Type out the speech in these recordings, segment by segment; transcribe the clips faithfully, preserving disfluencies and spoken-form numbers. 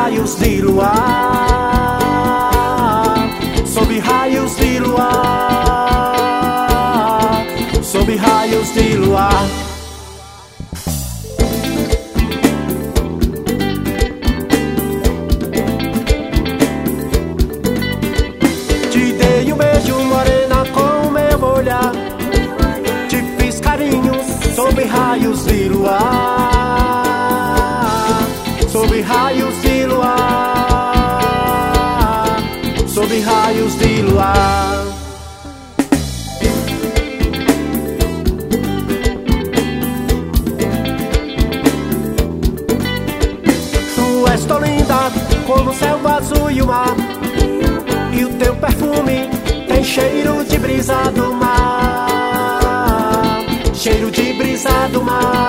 raios de luar, sob raios de luar, sob raios de luar. Te dei um beijo, morena, com meu olhar. Te fiz carinhos sob raios de luar, sob raios de luar, sob raios de luar. Tu és tão linda como o céu azul e o mar, e o teu perfume tem cheiro de brisa do mar, cheiro de brisa do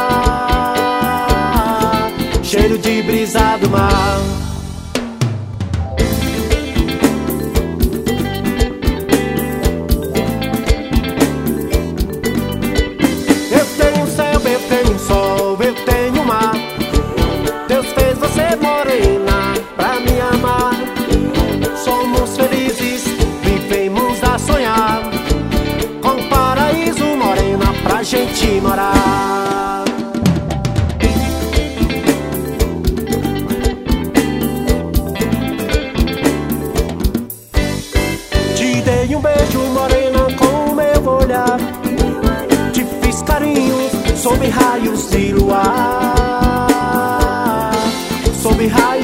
mar, cheiro de brisa do mar. Eu tenho céu, eu tenho sol, eu tenho mar. Deus fez você morena pra me amar. Somos felizes, vivemos a sonhar, com um paraíso, morena, pra gente morar. Te dei um beijo, morena, com o meu olhar. Te fiz carinhos sob raios de luar, sob raios